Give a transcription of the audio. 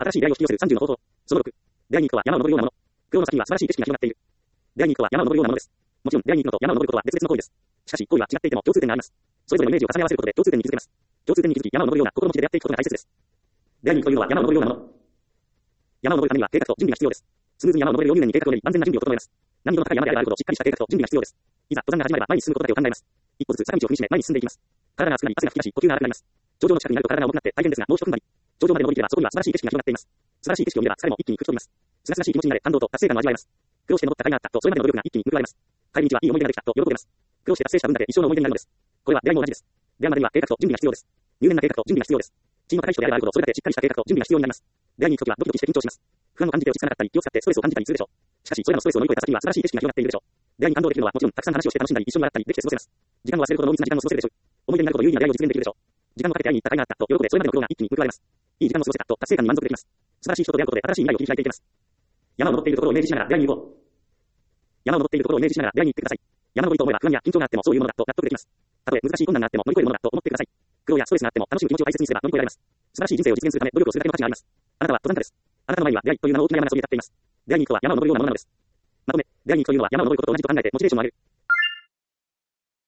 新しい出会いを引き寄せる30の方法。その6。出会いに行くことは山を登るようなもの。苦労の先には素晴らしい景色が広がっている。出会いに行くことは山を登るようなものです。もちろん、出会いに行くのと山を登ることは別々の行為です。しかし、行為は違っていても共通点があります。それぞれのイメージを重ね合わせることで共通点に気づけます。共通点に気づき、山を登るような心持ちで出会っていくことが大切です。出会いに行くというのは山を登るようなもの。山を登るためには計画と準備が必要です。スムーズに山を登れるよう入念に計画を練り、万全な準備を整えます。難易度の高い山であることをしっかりした計画と準備が必要です。いざ、登山が始まれば前に進むことだけを考えます。一歩ずつ坂道を踏みしめ前に進んでいきます。体が熱くなり、汗が噴き出し、呼吸が荒くなります。頂上の近くになると体が重くなって大変ですが、もう一踏ん張り。頂上まで登りきればそこには素晴らしい景色が広がっています。素晴らしい景色を見れば疲れも一気に吹き飛びます。すがすがしい気持ちになれ、感動と達成感を味わえます。苦労して登った甲斐があったと、それまでの努力が一気に報われます。帰り道はいい思い出ができたと喜べます。苦労して達成した分だけ一生の思い出になるのです。これは出会いも同じです。出会うまでには計画と準備が必要です。入念な計画と準備が必要です。チームの高い人であること、それだけしっかりした計画と準備が必要になります。出会いに行くときはドキドキして緊張します。不安を感じて落ち着かなかったり、気を使ってストレスを感じたりするでしょう。しかし、それらのストレスを乗り越えた先には素晴らしい景色が広がっているでしょう。出会いに感動できるのはもちろん、たくさん話をして楽しんだり、一緒に笑ったりできて過ごせます。時間を忘れるほど濃密な時間を過ごせるでしょう。思い出になるほど有意義な出会いを実現できるでしょう。時間をかけて会いに行った甲斐があったと喜べ、それまでの苦労が一気に報われます。いい時間を過ごせたと達成感に満足できます。素晴らしい人と出会うことで新しい未来を切り開いていけます。山を登っているところをイメージしながら出会いに行こう。山を登っているところをイメージしながら出会いに行ってください。山登りと思えば不安や緊張があってもそういうものだと納得できます。たとえ難しい困難があっても乗り越えるものだと思ってください。苦労やストレスがあっても楽しむ気持ちを大切にすれば乗り越えられます。素晴らしい人生を実現するため努力をするだけの価値があります。あなたは登山家です。あなたの前には出会いという名の大きな山がそびえ立っています。出会いに行くとは山を登るようなものなのです。まとめ、出会いに行くというのは山を登ることと同じと考えてモチベーションを上げる。